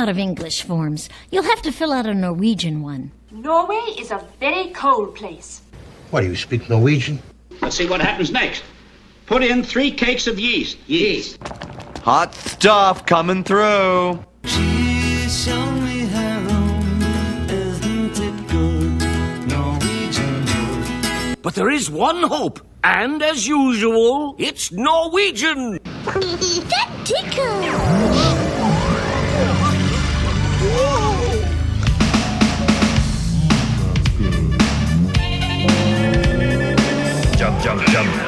out of English forms. You'll have to fill out a Norwegian one. Norway is a very cold place. What, do you speak Norwegian? Let's see what happens next. Put in 3 cakes of yeast. Yeast. Hot stuff coming through. She's shown me her own, isn't it good? Norwegian wood. But there is one hope, and as usual, it's Norwegian. That tickles. Jump, jump, jump.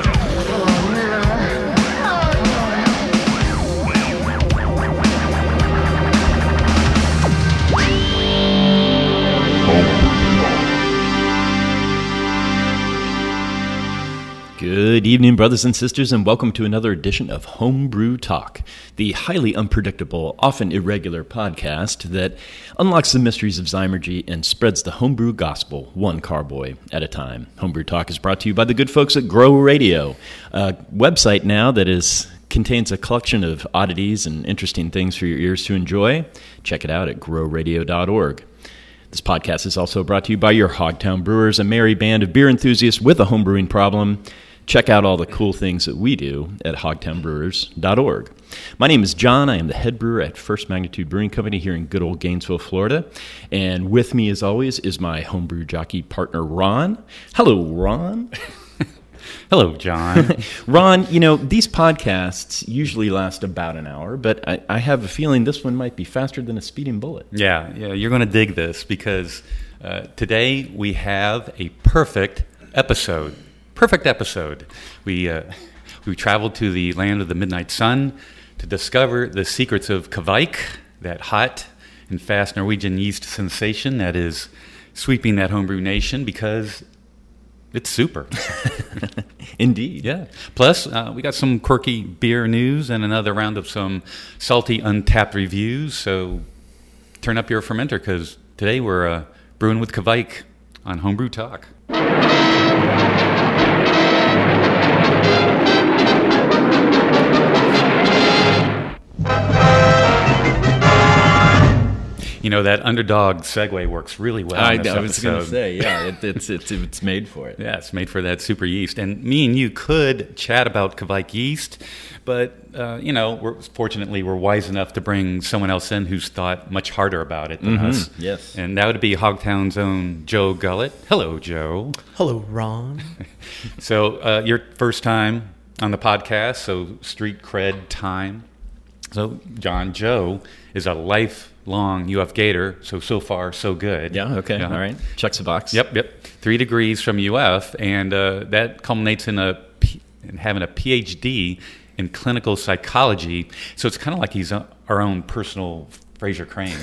Good evening, brothers and sisters, and welcome to another edition of Homebrew Talk, the highly unpredictable, often irregular podcast that unlocks the mysteries of Zymergy and spreads the homebrew gospel one carboy at a time. Homebrew Talk is brought to you by the good folks at Grow Radio, a website now that contains a collection of oddities and interesting things for your ears to enjoy. Check it out at growradio.org. This podcast is also brought to you by your Hogtown Brewers, a merry band of beer enthusiasts with a homebrewing problem. Check out all the cool things that we do at hogtownbrewers.org. My name is John. I am the head brewer at First Magnitude Brewing Company here in good old Gainesville, Florida. And with me, as always, is my homebrew jockey partner, Ron. Hello, Ron. Hello, John. Ron, these podcasts usually last about an hour, but I have a feeling this one might be faster than a speeding bullet. Yeah, you're going to dig this because today we have a perfect episode. Perfect episode. We traveled to the land of the midnight sun to discover the secrets of Kveik, that hot and fast Norwegian yeast sensation that is sweeping that homebrew nation because it's super. Indeed. Yeah. Plus, we got some quirky beer news and another round of some salty untapped reviews. So turn up your fermenter because today we're brewing with Kveik on Homebrew Talk. That underdog segue works really well. I was going to say, yeah, it's made for it. Yeah, it's made for that super yeast. And me and you could chat about Kveik yeast, but fortunately we're wise enough to bring someone else in who's thought much harder about it than us. Yes, and that would be Hogtown's own Joe Gullett. Hello, Joe. Hello, Ron. So your first time on the podcast, so street cred time. So Joe is a lifelong UF Gator, so far, so good. Yeah, okay, all right. Checks the box. Yep. 3 degrees from UF, and that culminates in having a PhD in clinical psychology. So it's kind of like he's our own personal Fraser Crane.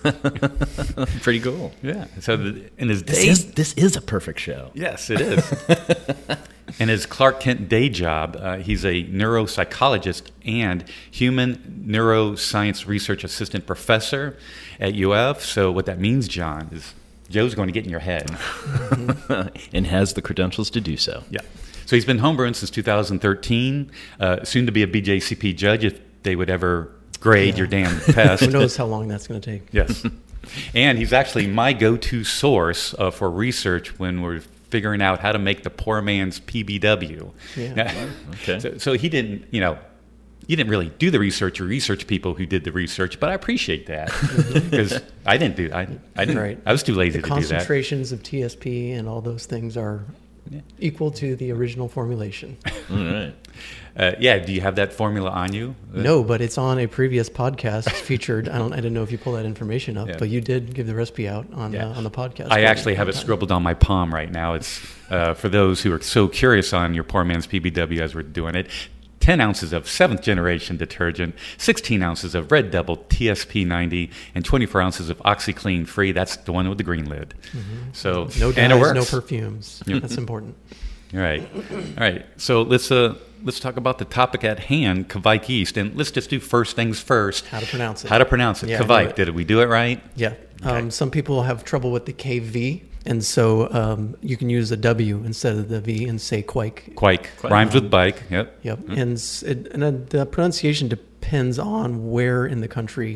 Pretty cool. Yeah. So in his this is a perfect show. Yes, it is. In his Clark Kent day job, he's a neuropsychologist and human neuroscience research assistant professor at UF. So what that means, John, is Joe's going to get in your head. And has the credentials to do so. Yeah. So he's been homebrewing since 2013, soon to be a BJCP judge if they would ever grade your damn pest. Who knows how long that's going to take. Yes. And he's actually my go-to source for research when we're figuring out how to make the poor man's PBW. Yeah. Okay. So he didn't, you didn't really do the research or research people who did the research, but I appreciate that because I didn't. Right. I was too lazy to do that. The concentrations of TSP and all those things are equal to the original formulation. All right. Do you have that formula on you? No, but it's on a previous podcast featured. I didn't know if you pulled that information up, but you did give the recipe out on the podcast. I actually have it scribbled on my palm right now. It's for those who are so curious on your poor man's PBW as we're doing it. 10 ounces of 7th generation detergent, 16 ounces of Red Devil TSP 90, and 24 ounces of OxyClean Free. That's the one with the green lid. Mm-hmm. So no and it dyes, works. no perfumes. That's important. All right. So let's talk about the topic at hand, Kveik yeast, and let's just do first things first. How to pronounce it? Yeah, Kveik. Did we do it right? Yeah. Okay. Some people have trouble with the KV. And so you can use a W instead of the V and say quake. Quake. Rhymes with bike. Yep. And the pronunciation depends on where in the country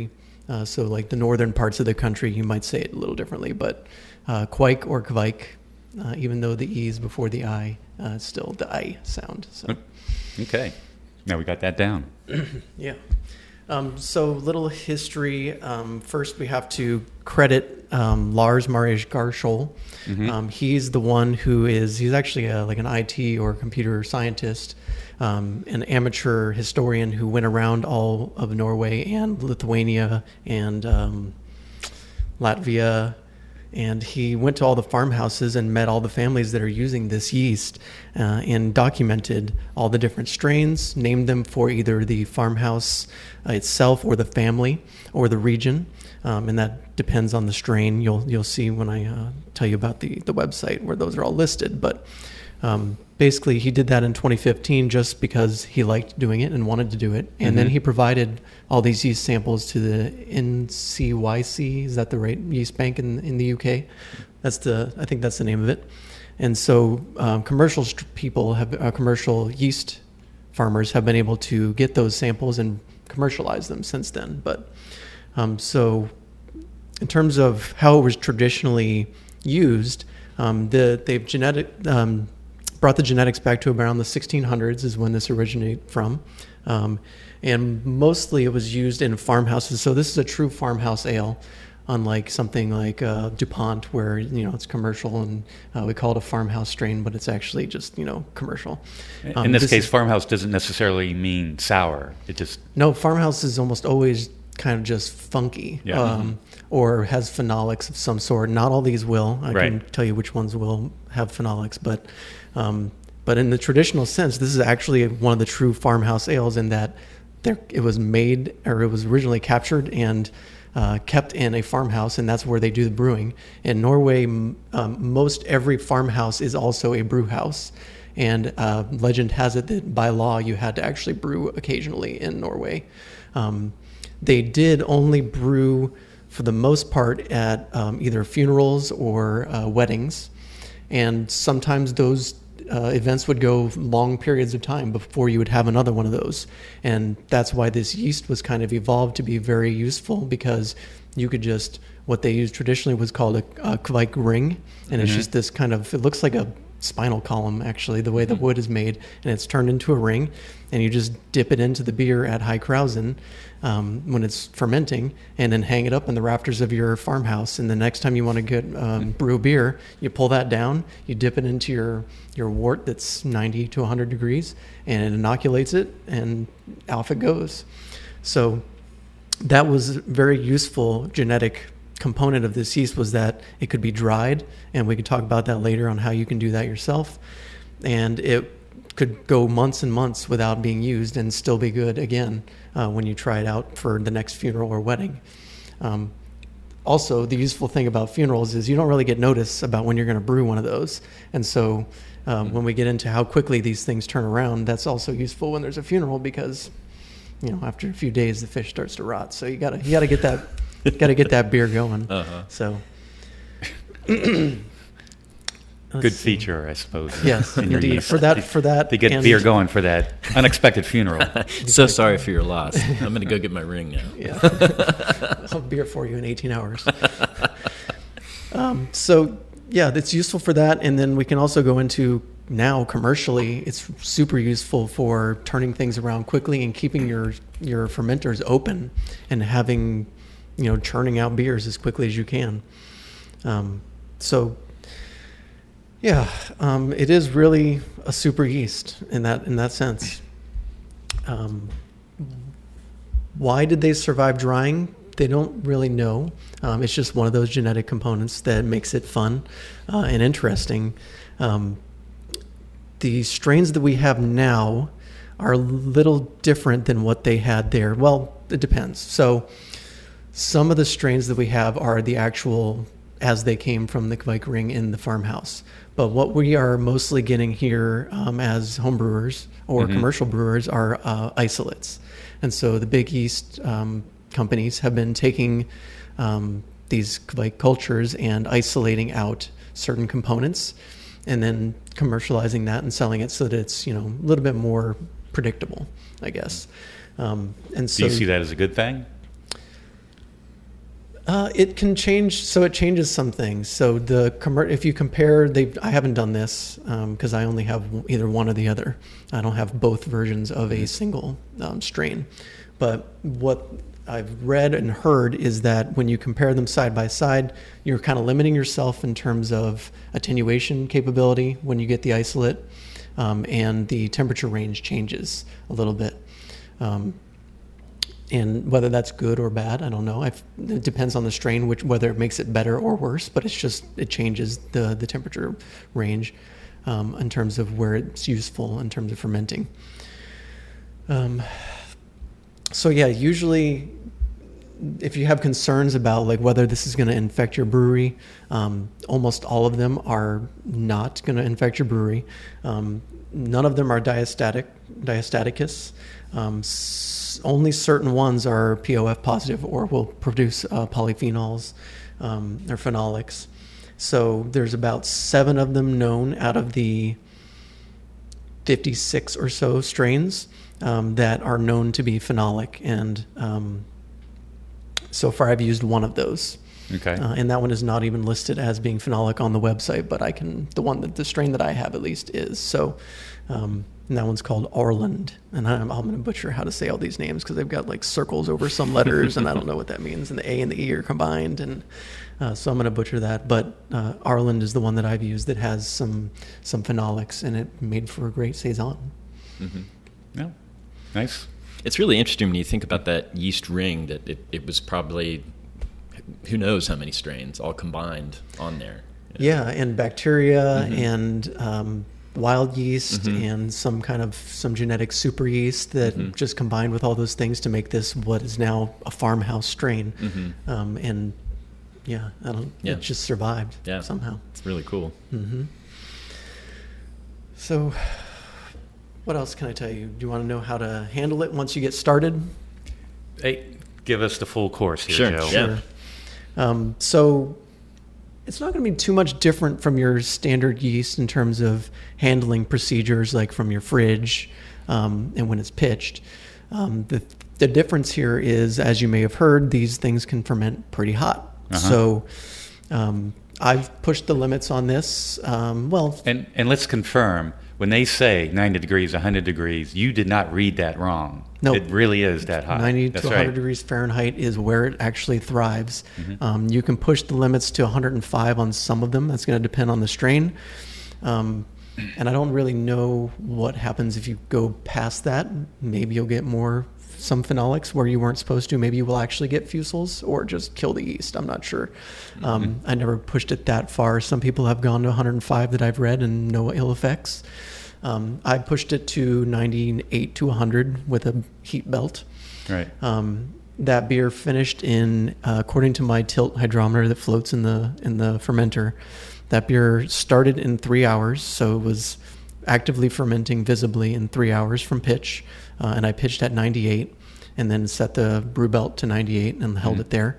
So like the northern parts of the country, you might say it a little differently, but Quike or Kvike, even though the E is before the I, it's still the I sound. So. Okay. Now we got that down. Yeah. So little history. First, we have to credit Lars Marius Garschol. He's the one he's actually like an IT or computer scientist, an amateur historian who went around all of Norway and Lithuania and Latvia. And he went to all the farmhouses and met all the families that are using this yeast and documented all the different strains, named them for either the farmhouse itself or the family or the region. And that depends on the strain. You'll see when I tell you about the website where those are all listed. But basically, he did that in 2015 just because he liked doing it and wanted to do it. And then he provided all these yeast samples to the NCYC. Is that the right yeast bank in the UK? I think that's the name of it. And so commercial commercial yeast farmers have been able to get those samples and commercialize them since then. But so in terms of how it was traditionally used, they've brought the genetics back to around the 1600s is when this originated from. And mostly it was used in farmhouses. So this is a true farmhouse ale, unlike something like DuPont where, it's commercial and we call it a farmhouse strain, but it's actually just, commercial. In this case, farmhouse doesn't necessarily mean sour. No, farmhouse is almost always kind of just funky. Yeah. Or has phenolics of some sort. Not all these will. I Right. can tell you which ones will have phenolics, but in the traditional sense, this is actually one of the true farmhouse ales in that it was made, or it was originally captured and kept in a farmhouse, and that's where they do the brewing. In Norway, most every farmhouse is also a brew house, and legend has it that by law you had to actually brew occasionally in Norway. They did only brew for the most part at either funerals or weddings. And sometimes those events would go long periods of time before you would have another one of those. And that's why this yeast was kind of evolved to be very useful, because you could just, what they used traditionally was called a Kvike ring. And it's just this kind of, it looks like a spinal column, actually, the way the wood is made, and it's turned into a ring, and you just dip it into the beer at high Krausen when it's fermenting, and then hang it up in the rafters of your farmhouse. And the next time you want to get brew beer, you pull that down, you dip it into your wort that's 90 to 100 degrees, and it inoculates it, and off it goes. So that was a very useful genetic component of this yeast, was that it could be dried, and we could talk about that later on how you can do that yourself. And it could go months and months without being used and still be good again when you try it out for the next funeral or wedding. Also, the useful thing about funerals is you don't really get notice about when you're going to brew one of those. And so when we get into how quickly these things turn around, that's also useful when there's a funeral, because after a few days the fish starts to rot. So you gotta get that get that beer going. So good feature, I suppose. Yes, in your indeed. yeast. For that, to get beer going for that unexpected funeral. So sorry for your loss. I'm going to go get my ring now. Yeah, I'll have beer for you in 18 hours. So yeah, that's useful for that, and then we can also go into now commercially. It's super useful for turning things around quickly and keeping your fermenters open and having churning out beers as quickly as you can. It is really a super yeast in that sense. Why did they survive drying? They don't really know. It's just one of those genetic components that makes it fun and interesting. The strains that we have now are a little different than what they had there. Well, it depends. So some of the strains that we have are the actual as they came from the Kvike ring in the farmhouse. But what we are mostly getting here as home brewers or commercial brewers are isolates. And so the big yeast companies have been taking these Kvike cultures and isolating out certain components and then commercializing that and selling it so that it's a little bit more predictable, I guess. And so, do you see that as a good thing? It can change. So it changes some things. So if you compare, I haven't done this because I only have either one or the other. I don't have both versions of a single strain. But what I've read and heard is that when you compare them side by side, you're kind of limiting yourself in terms of attenuation capability when you get the isolate, and the temperature range changes a little bit. And whether that's good or bad, I don't know. It depends on the strain, whether it makes it better or worse. But it changes the temperature range in terms of where it's useful in terms of fermenting. So yeah, usually if you have concerns about like whether this is going to infect your brewery, almost all of them are not going to infect your brewery. None of them are diastaticus. Only certain ones are POF positive or will produce polyphenols or phenolics. So there's about 7 of them known out of the 56 or so strains that are known to be phenolic, and so far I've used one of those. Okay. And that one is not even listed as being phenolic on the website, but the strain that I have at least is. So, and that one's called Orland, and I'm going to butcher how to say all these names because they've got like circles over some letters, and I don't know what that means, and the A and the E are combined, and so I'm going to butcher that. But Orland is the one that I've used that has some phenolics, and it made for a great saison. Mm-hmm. Yeah, nice. It's really interesting when you think about that yeast ring, that it was probably, who knows how many strains all combined on there. Yeah, and bacteria and wild yeast and some genetic super yeast that just combined with all those things to make this what is now a farmhouse strain. And yeah, it just survived somehow. It's really cool. So what else can I tell you? Do you want to know how to handle it once you get started? Hey, give us the full course here, Joe. Sure. So it's not going to be too much different from your standard yeast in terms of handling procedures, like from your fridge and when it's pitched. The difference here is, as you may have heard, these things can ferment pretty hot. So I've pushed the limits on this. And let's confirm, when they say 90 degrees, 100 degrees, you did not read that wrong. No, it really is that hot. 90 to 100 degrees Fahrenheit is where it actually thrives. You can push the limits to 105 on some of them. That's going to depend on the strain. And I don't really know what happens if you go past that. Maybe you'll get some phenolics where you weren't supposed to. Maybe you will actually get fusels or just kill the yeast. I'm not sure. I never pushed it that far. Some people have gone to 105 that I've read and no ill effects. I pushed it to 98 to 100 with a heat belt. Right. That beer finished in, according to my tilt hydrometer that floats in the fermenter, that beer started in 3 hours. So it was actively fermenting visibly in 3 hours from pitch. And I pitched at 98 and then set the brew belt to 98 and held it there.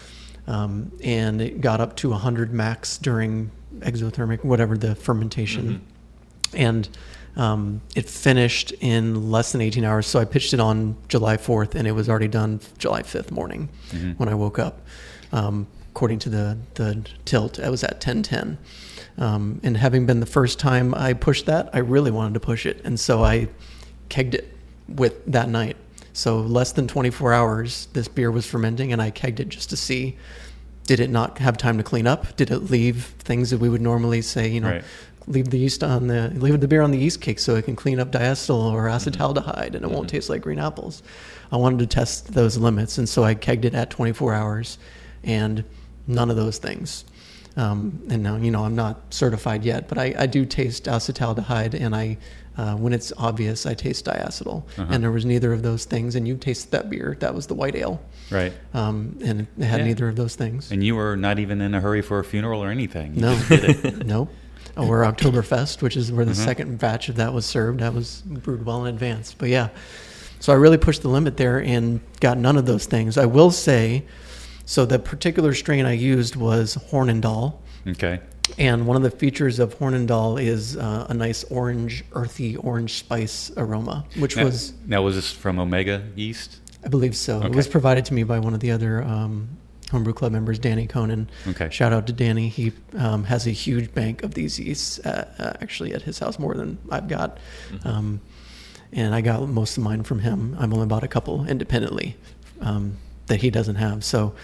And it got up to 100 max during exothermic, whatever the fermentation. And it finished in less than 18 hours. So I pitched it on July 4th, and it was already done July 5th morning when I woke up. According to the tilt, I was at 10:10. And having been the first time I pushed that, I really wanted to push it. And so I kegged it with that night. So less than 24 hours, this beer was fermenting, and I kegged it just to see, did it not have time to clean up? Did it leave things that we would normally say, leave the beer on the yeast cake so it can clean up diacetyl or acetaldehyde and it won't taste like green apples. I wanted to test those limits, and so I kegged it at 24 hours, and none of those things. And now, I'm not certified yet, but I do taste acetaldehyde, and when it's obvious, I taste diacetyl. And there was neither of those things, and you tasted that beer. That was the white ale. Right. And it had neither of those things. And you were not even in a hurry for a funeral or anything. No. You just did it. Nope. Or Oktoberfest, which is where the second batch of that was served. That was brewed well in advance. But yeah, so I really pushed the limit there and got none of those things. I will say, so the particular strain I used was Hornindal. Okay. And one of the features of Hornindal is a nice earthy orange spice aroma, which Now, was this from Omega yeast? I believe so. Okay. It was provided to me by one of the other Homebrew Club members, Danny Conan. Okay. Shout out to Danny. He has a huge bank of these yeasts actually at his house, more than I've got. And I got most of mine from him. I've only bought a couple independently that he doesn't have. So,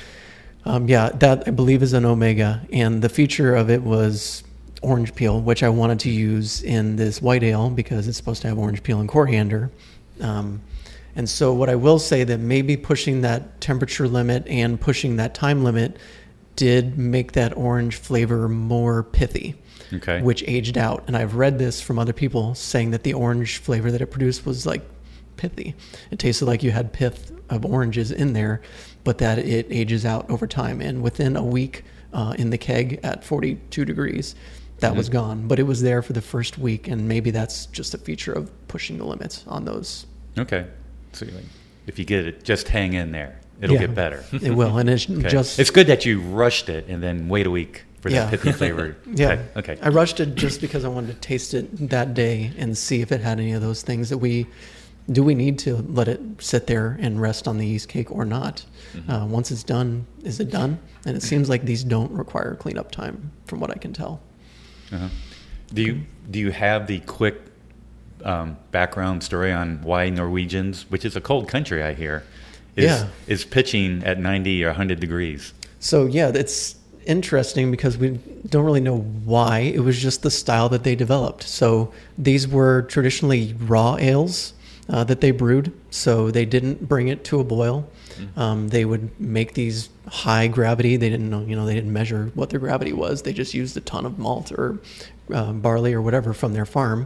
that I believe is an Omega. And the feature of it was orange peel, which I wanted to use in this white ale because it's supposed to have orange peel and coriander. And so what I will say that maybe pushing that temperature limit and pushing that time limit did make that orange flavor more pithy, which aged out. And I've read this from other people saying that the orange flavor that it produced was like pithy. It tasted like you had pith of oranges in there, but that it ages out over time. And within a week in the keg at 42 degrees, that was gone. But it was there for the first week, and maybe that's just a feature of pushing the limits on those. Okay. So if you get it, just hang in there. It'll get better. It will. And it's It's good that you rushed it and then wait a week for that pithy flavor. Okay. I rushed it just because I wanted to taste it that day and see if it had any of those things that we need to let it sit there and rest on the yeast cake or not. Once it's done, is it done? And it seems like these don't require cleanup time from what I can tell. Do you have the quick background story on why Norwegians, which is a cold country, I hear, is pitching at 90 or 100 degrees? So it's interesting because we don't really know why. It was just the style that they developed. So these were traditionally raw ales that they brewed. So they didn't bring it to a boil. They would make these high gravity. They didn't know, they didn't measure what their gravity was. They just used a ton of malt or barley or whatever from their farm.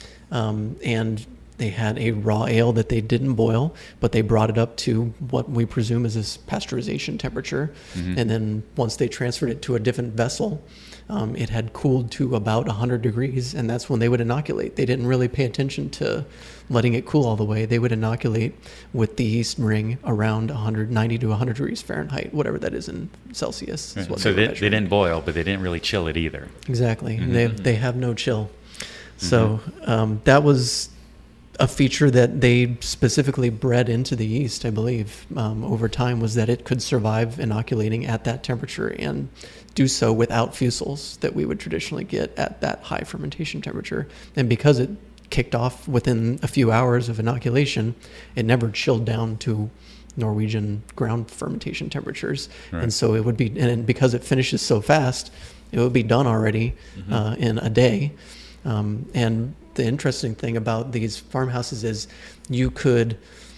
And they had a raw ale that they didn't boil, but they brought it up to what we presume is this pasteurization temperature. And then once they transferred it to a different vessel, it had cooled to about 100 degrees, and that's when they would inoculate. They didn't really pay attention to letting it cool all the way. They would inoculate with the yeast ring around 190 to 100 degrees Fahrenheit, whatever that is in Celsius. Is what so they didn't boil, but they didn't really chill it either. Exactly. They have no chill. So that was a feature that they specifically bred into the yeast, I believe, over time, was that it could survive inoculating at that temperature and do so without fusels that we would traditionally get at that high fermentation temperature. And because it kicked off within a few hours of inoculation, it never chilled down to Norwegian ground fermentation temperatures. Right. And so it would be, and because it finishes so fast, it would be done already in a day. And the interesting thing about these farmhouses is you could,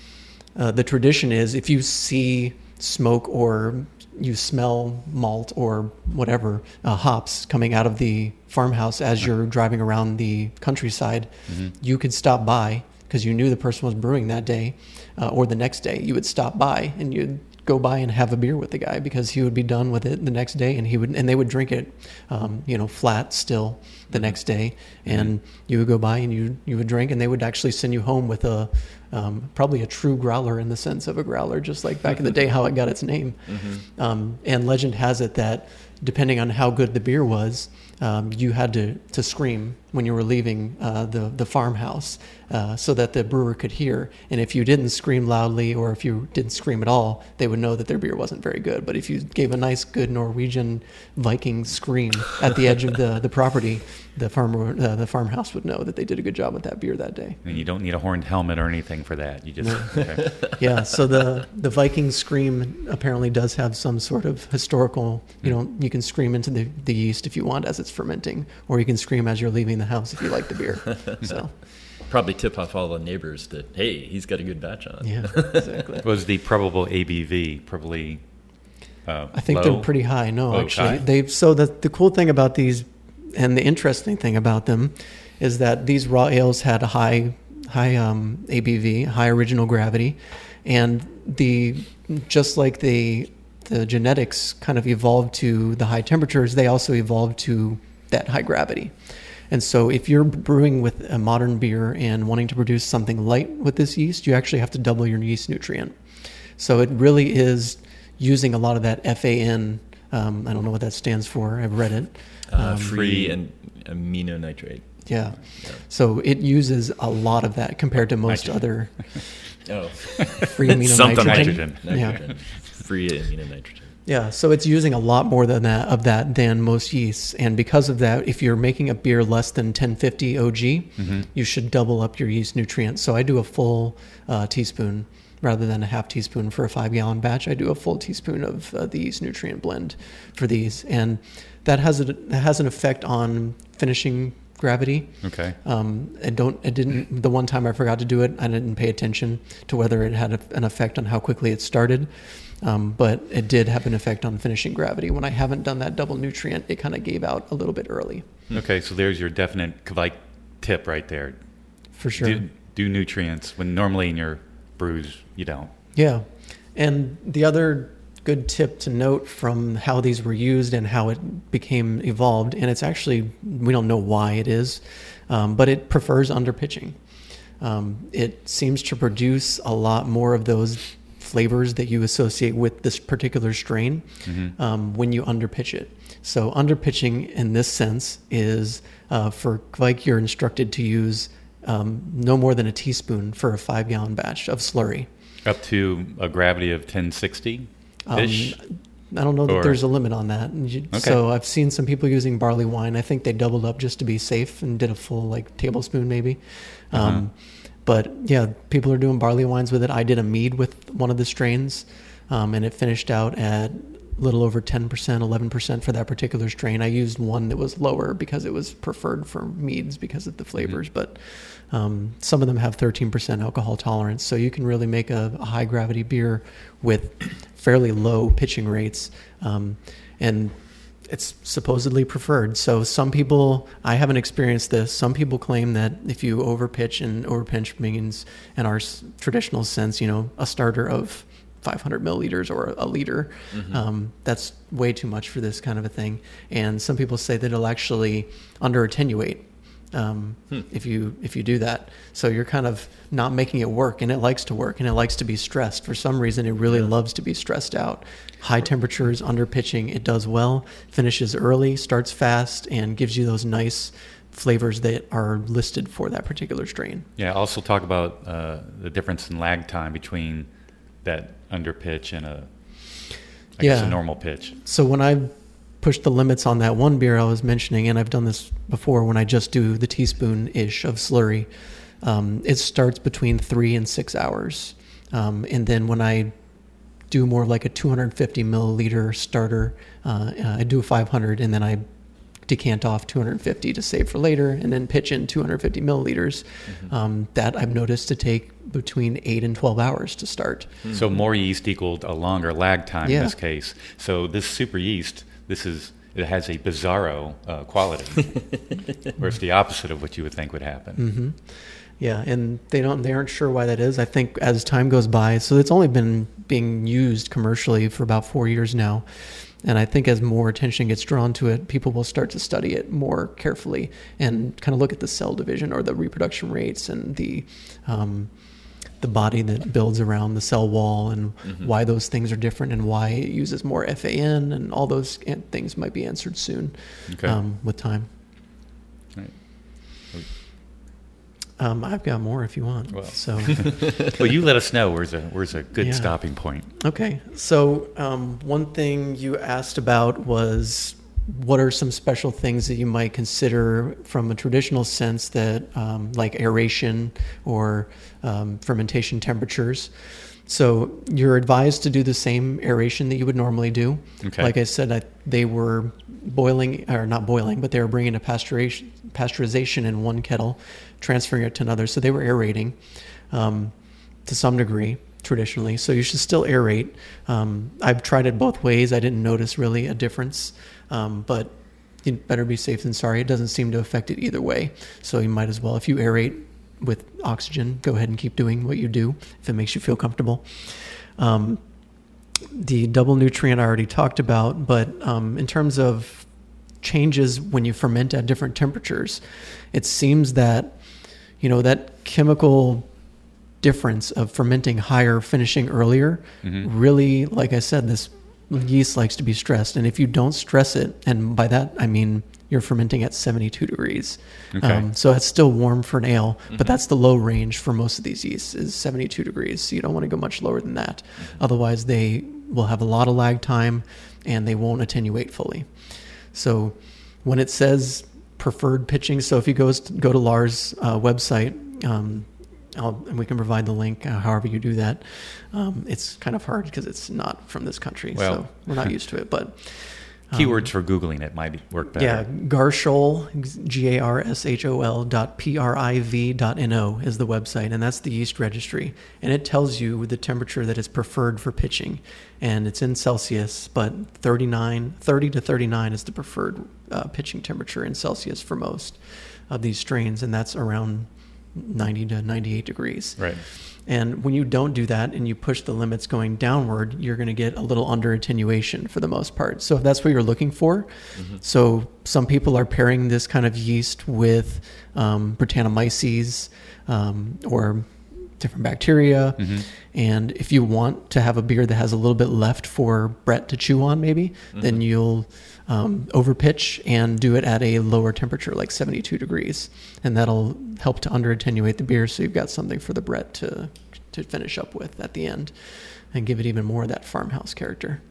the tradition is if you see smoke or you smell malt or whatever, hops coming out of the farmhouse as you're driving around the countryside, you could stop by because you knew the person was brewing that day, or the next day. You would stop by and you'd go by and have a beer with the guy because he would be done with it the next day, and they would drink it, flat still the next day, and you would go by and you would drink, and they would actually send you home with a probably a true growler in the sense of a growler, just like back in the day how it got its name. And legend has it that depending on how good the beer was, you had to scream when you were leaving the farmhouse so that the brewer could hear. And if you didn't scream loudly, or if you didn't scream at all, they would know that their beer wasn't very good. But if you gave a nice, good Norwegian Viking scream at the edge of the property, the farmhouse would know that they did a good job with that beer that day. And you don't need a horned helmet or anything for that. You just okay. Yeah. So the Viking scream apparently does have some sort of historical. You can scream into the yeast if you want as it's fermenting, or you can scream as you're leaving the house if you like the beer. So probably tip off all the neighbors that, hey, he's got a good batch on. Yeah, exactly. Was the probable ABV probably I think low? they're pretty high. No, actually, high? So the cool thing about these, and the interesting thing about them, is that these raw ales had a high ABV, high original gravity, and just like the genetics kind of evolved to the high temperatures, they also evolved to that high gravity. And so if you're brewing with a modern beer and wanting to produce something light with this yeast, you actually have to double your yeast nutrient. So it really is using a lot of that FAN. I don't know what that stands for. I've read it. Free and amino nitrate. Yeah. So it uses a lot of that compared to most nitrogen. other. Oh, free amino something nitrogen. nitrogen. Free amino nitrogen. Yeah, so it's using a lot more than that than most yeasts, and because of that, if you're making a beer less than 1050 OG, you should double up your yeast nutrients. So I do a full teaspoon rather than a half teaspoon for a 5-gallon batch. I do a full teaspoon of the yeast nutrient blend for these, and that has an effect on finishing gravity. Okay. The one time I forgot to do it, I didn't pay attention to whether it had an effect on how quickly it started. But it did have an effect on finishing gravity. When I haven't done that double nutrient, it kind of gave out a little bit early. Okay, so there's your definite Kvike tip right there. For sure. Do nutrients when normally in your brews you don't. Yeah. And the other good tip to note from how these were used and how it became evolved, and it's actually, we don't know why it is, but it prefers underpitching. It seems to produce a lot more of those flavors that you associate with this particular strain when you underpitch it. So underpitching in this sense is for Kvike, you're instructed to use no more than a teaspoon for a 5-gallon batch of slurry. Up to a gravity of 1060-ish? I don't know that there's a limit on that. Okay. So I've seen some people using barley wine. I think they doubled up just to be safe and did a full tablespoon maybe. But yeah, people are doing barley wines with it. I did a mead with one of the strains, and it finished out at a little over 10%, 11% for that particular strain. I used one that was lower because it was preferred for meads because of the flavors, but some of them have 13% alcohol tolerance. So you can really make a high gravity beer with fairly low pitching rates. And it's supposedly preferred. So some people, I haven't experienced this. Some people claim that if you overpitch, and overpitch means in our traditional sense, a starter of 500 milliliters or a liter, that's way too much for this kind of a thing. And some people say that it'll actually under attenuate if you do that. So you're kind of not making it work, and it likes to work, and it likes to be stressed. For some reason, it really loves to be stressed out. High temperatures, under pitching, it does well, finishes early, starts fast, and gives you those nice flavors that are listed for that particular strain. Yeah, also talk about the difference in lag time between that under pitch and I guess a normal pitch. So when I pushed the limits on that one beer I was mentioning, and I've done this before when I just do the teaspoon-ish of slurry, it starts between 3 and 6 hours. And then when I do more like a 250 milliliter starter, I do a 500, and then I decant off 250 to save for later, and then pitch in 250 milliliters. That I've noticed to take between 8 and 12 hours to start. So more yeast equaled a longer lag time in this case. So this super yeast, it has a bizarro quality, where it's the opposite of what you would think would happen. Yeah, and they aren't sure why that is. I think as time goes by, so it's only been being used commercially for about 4 years now. And I think as more attention gets drawn to it, people will start to study it more carefully and kind of look at the cell division or the reproduction rates and the body that builds around the cell wall, and why those things are different, and why it uses more FAN, and all those things might be answered soon with time. Right. I've got more if you want. Well, so, well, you let us know where's a good stopping point. Okay. So one thing you asked about was, what are some special things that you might consider from a traditional sense that like aeration or fermentation temperatures? So you're advised to do the same aeration that you would normally do. Okay. Like I said, they were boiling, or not boiling, but they were bringing a pasteurization in one kettle, transferring it to another. So they were aerating to some degree traditionally. So you should still aerate. I've tried it both ways. I didn't notice really a difference, but you better be safe than sorry. It doesn't seem to affect it either way. So you might as well, if you aerate with oxygen, go ahead and keep doing what you do if it makes you feel comfortable. The double nutrient I already talked about, but in terms of changes when you ferment at different temperatures, it seems that that chemical difference of fermenting higher, finishing earlier, really, like I said, this yeast likes to be stressed. And if you don't stress it, and by that I mean you're fermenting at 72 degrees. Okay. So it's still warm for an ale, but that's the low range for most of these yeasts is 72 degrees. So you don't want to go much lower than that. Otherwise, they will have a lot of lag time and they won't attenuate fully. So when it says preferred pitching, so if you go to Lars' website, and we can provide the link, however you do that. It's kind of hard because it's not from this country, so we're not used to it. But keywords for Googling it might work better. Yeah, Garshol, GARSHOL.PRIV.NO is the website, and that's the yeast registry. And it tells you the temperature that is preferred for pitching. And it's in Celsius, but 30 to 39 is the preferred pitching temperature in Celsius for most of these strains, and that's around 90 to 98 degrees. Right. And when you don't do that and you push the limits going downward, you're going to get a little under attenuation for the most part. So if that's what you're looking for, so some people are pairing this kind of yeast with Brettanomyces or different bacteria. And if you want to have a beer that has a little bit left for Brett to chew on, maybe, then you'll overpitch and do it at a lower temperature, like 72 degrees. And that'll help to under attenuate the beer, so you've got something for the Brett to finish up with at the end and give it even more of that farmhouse character.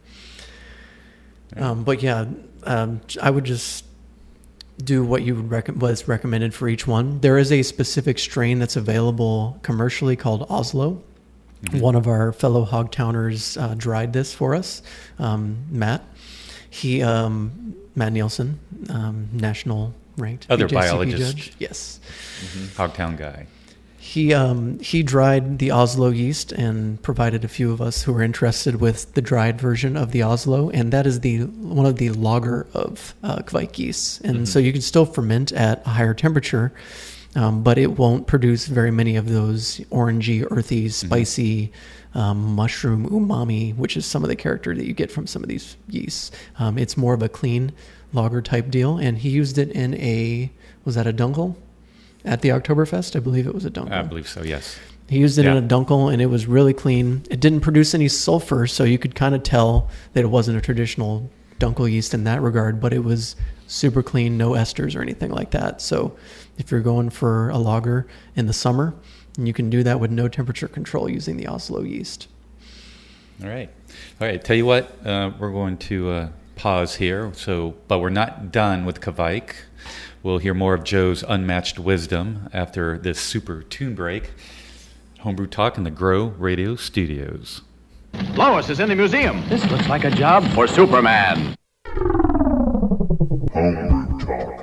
But yeah, I would just do what you would what's recommended for each one. There is a specific strain that's available commercially called Oslo. One of our fellow Hogtowners dried this for us, Matt. Matt Nielsen, national ranked other BJCP biologist. judge. Yes. Hogtown guy. He dried the Oslo yeast and provided a few of us who were interested with the dried version of the Oslo, and that is one of the lager of Kveik yeasts. And so you can still ferment at a higher temperature, but it won't produce very many of those orangey, earthy, spicy, mushroom umami, which is some of the character that you get from some of these yeasts. It's more of a clean lager type deal, and he used it in a Dunkel at the Oktoberfest? I believe it was a Dunkel. I believe so, yes. He used it in a Dunkel, and it was really clean. It didn't produce any sulfur, so you could kind of tell that it wasn't a traditional Dunkel yeast in that regard, but it was super clean, no esters or anything like that. So if you're going for a lager in the summer, you can do that with no temperature control using the Oslo yeast. All right. Tell you what, we're going to pause here. But we're not done with Kveik. We'll hear more of Joe's unmatched wisdom after this super tune break. Homebrew Talk in the Grow Radio Studios. Lois is in the museum. This looks like a job for Superman. Homebrew Talk.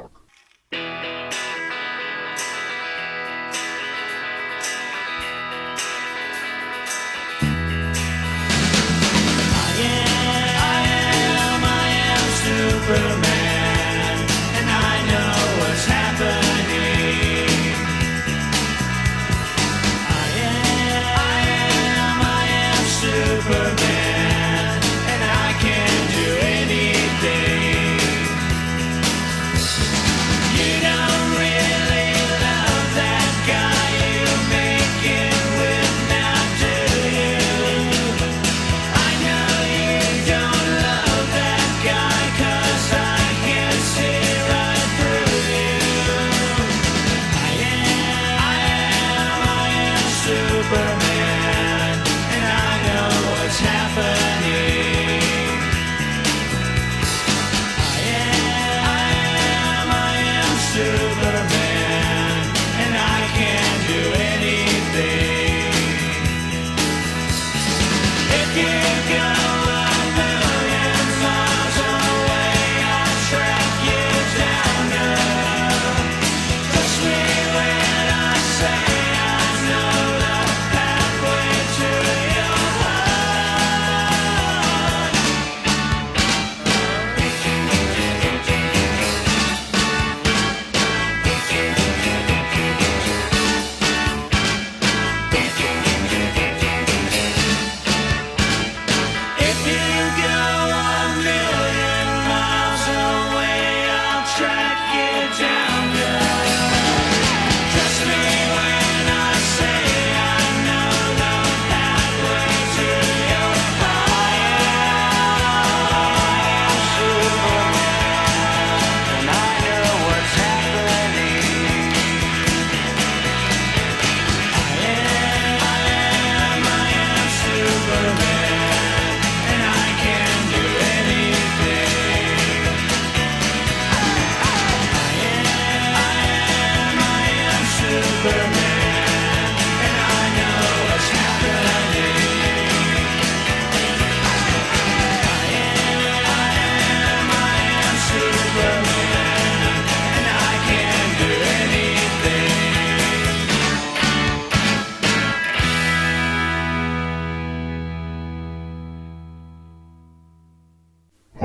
Superman, and I know what's happening. I am Superman, and I can do anything.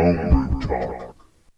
Homebrew Talk.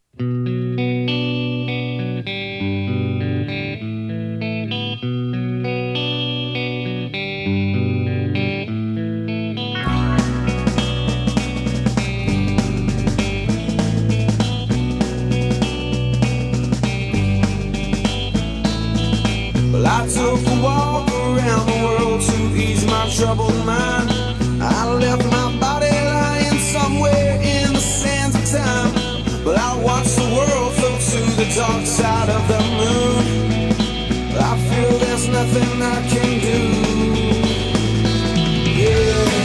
Well, I took a walk around the world to ease my troubled mind. I left my body lying somewhere in the sands of time. But I watched the world float to the dark side of the moon. I feel there's nothing I can do. Yeah.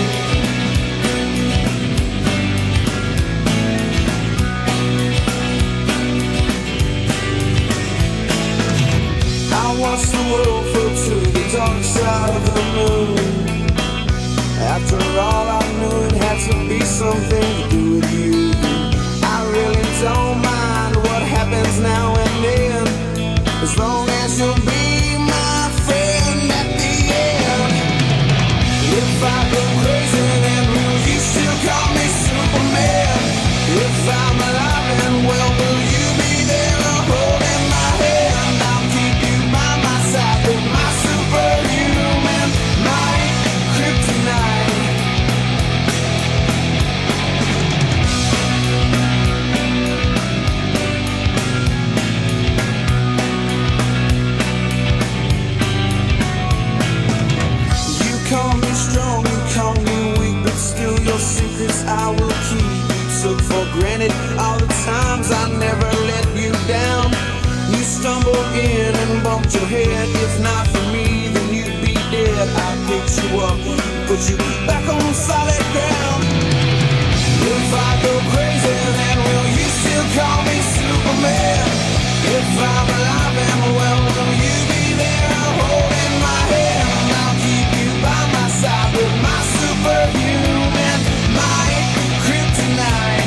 I watched the world float to the dark side of the moon. After all, I knew it had to be something to do with you. I really don't mind what happens now and then, as long as you'll be my friend at the end. If I go crazy, then will you still call me Superman? If I'm alive and well, will you be there holding my hand? I'll keep you by my side with my superhuman might, kryptonite. You call me strong, you call me weak, but still your secrets I will keep. You took for granted all the times I never let you down. You stumbled in and bumped your head. If not for me, then you'd be dead. I picked you up, put you back on solid ground. If I go crazy, then will you still call me Superman? If I'm alive and well, will you be there holding my hand? I'll keep you by my side with my superhuman might, kryptonite.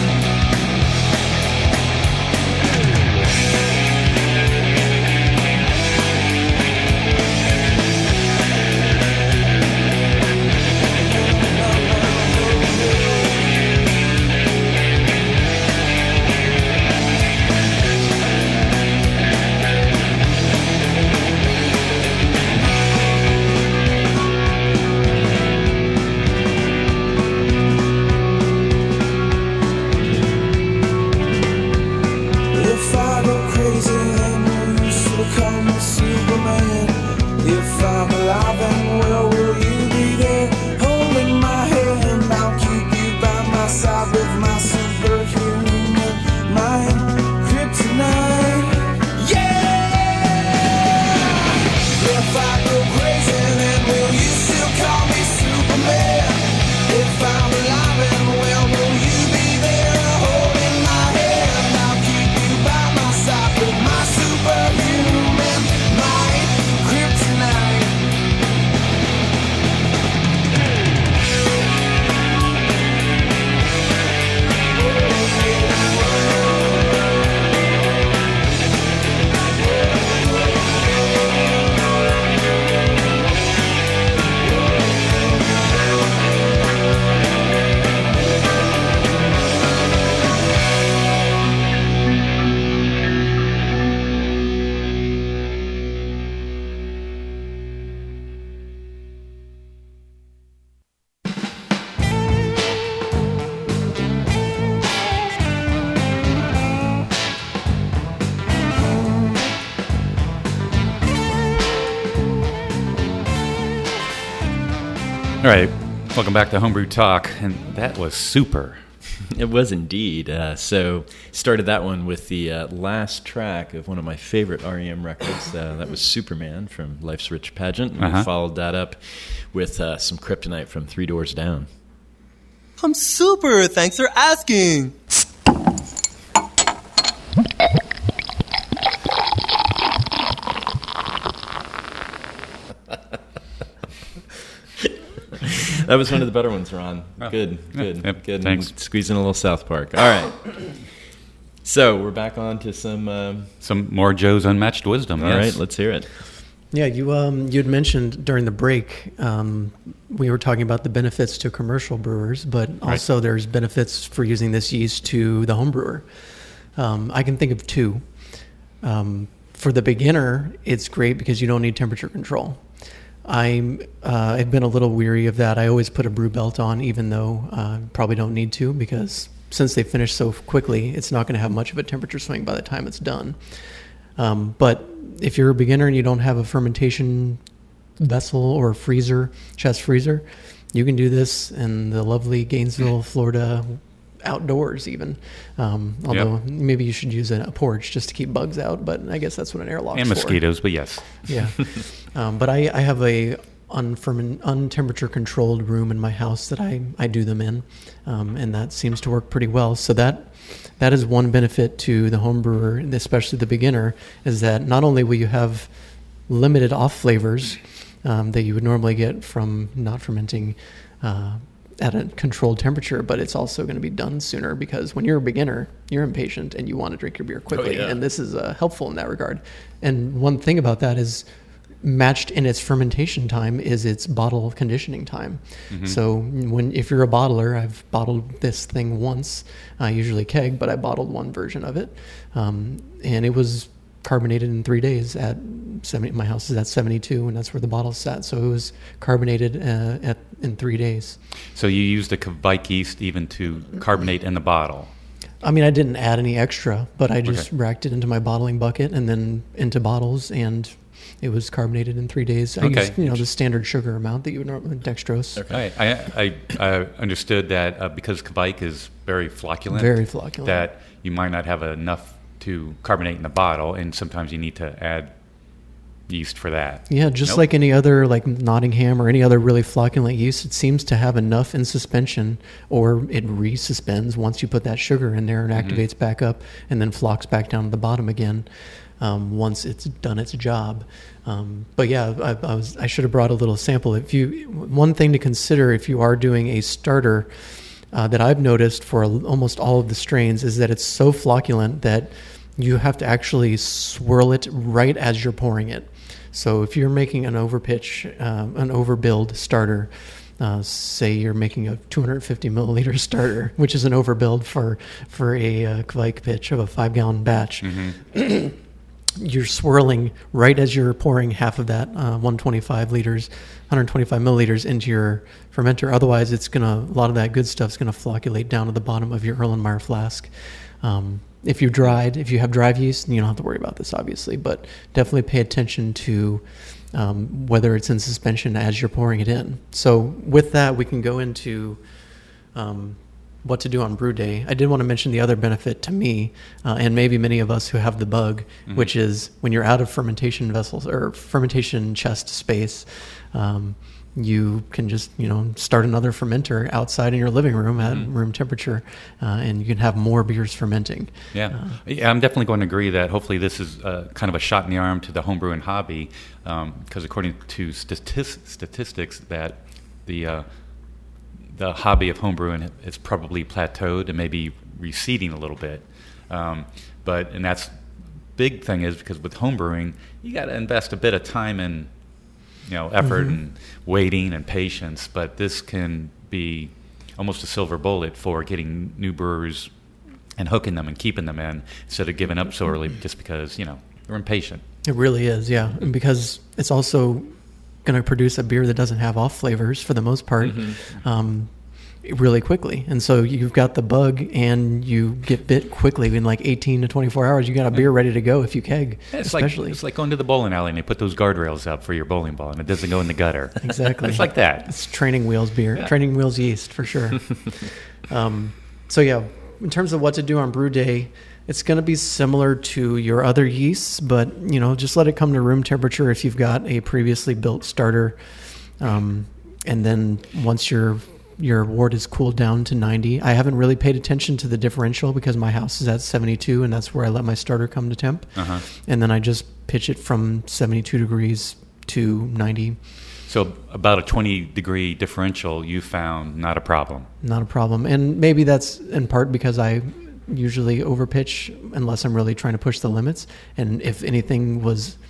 If I go crazy, then will you still call me Superman? If I'm alive and well, will you be there holding my hand? I'll keep you by my side with my superhuman mind, kryptonite. Yeah! If I go crazy, then will you still call me Superman? If I'm alive and well, will you be there holding my hand? I'll keep you by my side with my superhuman might, kryptonite. All right, welcome back to Homebrew Talk, and that was super. It was indeed. So started that one with the last track of one of my favorite REM records. That was Superman from Life's Rich Pageant. And we followed that up with some Kryptonite from Three Doors Down. I'm super. Thanks for asking. That was one of the better ones, Ron. Good. Good. Thanks. Squeezing a little South Park. All right. So we're back on to some more Joe's Unmatched Wisdom. All right, let's hear it. Yeah, you had mentioned during the break, we were talking about the benefits to commercial brewers, but also there's benefits for using this yeast to the home brewer. I can think of two. For the beginner, it's great because you don't need temperature control. I've been a little weary of that. I always put a brew belt on, even though I probably don't need to, because since they finish so quickly, it's not going to have much of a temperature swing by the time it's done. But if you're a beginner and you don't have a fermentation vessel or freezer, chest freezer, you can do this in the lovely Gainesville, Florida, outdoors even. Although maybe you should use a porch just to keep bugs out, but I guess that's what an airlock's and mosquitoes, for. but yes. Yeah. But I have a untemperature controlled room in my house that I do them in, and that seems to work pretty well. So that is one benefit to the home brewer, especially the beginner, is that not only will you have limited off flavors that you would normally get from not fermenting at a controlled temperature, but it's also going to be done sooner, because when you're a beginner, you're impatient and you want to drink your beer quickly. And this is helpful in that regard. And one thing about that is, matched in its fermentation time is its bottle conditioning time. Mm-hmm. So if you're a bottler, I've bottled this thing once, usually keg, but I bottled one version of it. And it was carbonated in 3 days at 70. My house is at 72, and that's where the bottle's sat. So it was carbonated in 3 days. So you used the Kvike yeast even to carbonate in the bottle? I mean, I didn't add any extra, but I just racked it into my bottling bucket and then into bottles, and it was carbonated in 3 days. I used, the standard sugar amount that you would normally dextrose. Okay. I understood that because Kvike is very flocculent. Very flocculent. That you might not have enough to carbonate in the bottle, and sometimes you need to add yeast for that. Yeah, just like any other, like Nottingham or any other really flocculent yeast, it seems to have enough in suspension, or it resuspends once you put that sugar in there and activates back up, and then flocks back down to the bottom again once it's done its job. But yeah, I should have brought a little sample. One thing to consider if you are doing a starter that I've noticed for almost all of the strains is that it's so flocculent that you have to actually swirl it right as you're pouring it. So if you're making an overpitch, an overbuild starter, say you're making a 250 milliliter starter, which is an overbuild for a Kvike pitch of a 5-gallon batch, you're swirling right as you're pouring half of that 125 milliliters into your fermenter. Otherwise, a lot of that good stuff's going to flocculate down to the bottom of your Erlenmeyer flask. If you have dried yeast, you don't have to worry about this, obviously, but definitely pay attention to whether it's in suspension as you're pouring it in. So with that, we can go into what to do on brew day. I did want to mention the other benefit to me, and maybe many of us who have the bug, which is when you're out of fermentation vessels or fermentation chest space, you can just start another fermenter outside in your living room at room temperature, and you can have more beers fermenting. Yeah, I'm definitely going to agree that hopefully this is kind of a shot in the arm to the homebrewing hobby, because according to statistics that the hobby of homebrewing is probably plateaued and maybe receding a little bit. And that's big thing is because with homebrewing, you got to invest a bit of time and effort and waiting and patience. But this can be almost a silver bullet for getting new brewers and hooking them and keeping them in instead of giving up so early just because they're impatient. It really is, yeah, and because it's also going to produce a beer that doesn't have off flavors for the most part really quickly. And so you've got the bug and you get bit quickly. In like 18 to 24 hours, you got a beer ready to go if you keg. It's like going to the bowling alley and they put those guardrails up for your bowling ball and it doesn't go in the gutter. Exactly. It's like that. It's training wheels beer, training wheels yeast for sure. So yeah, in terms of what to do on brew day, it's going to be similar to your other yeasts, but just let it come to room temperature if you've got a previously built starter, and then once your wort is cooled down to 90. I haven't really paid attention to the differential because my house is at 72, and that's where I let my starter come to temp, and then I just pitch it from 72 degrees to 90. So about a 20-degree differential you found not a problem. Not a problem, and maybe that's in part because I usually overpitch unless I'm really trying to push the limits. And if anything was,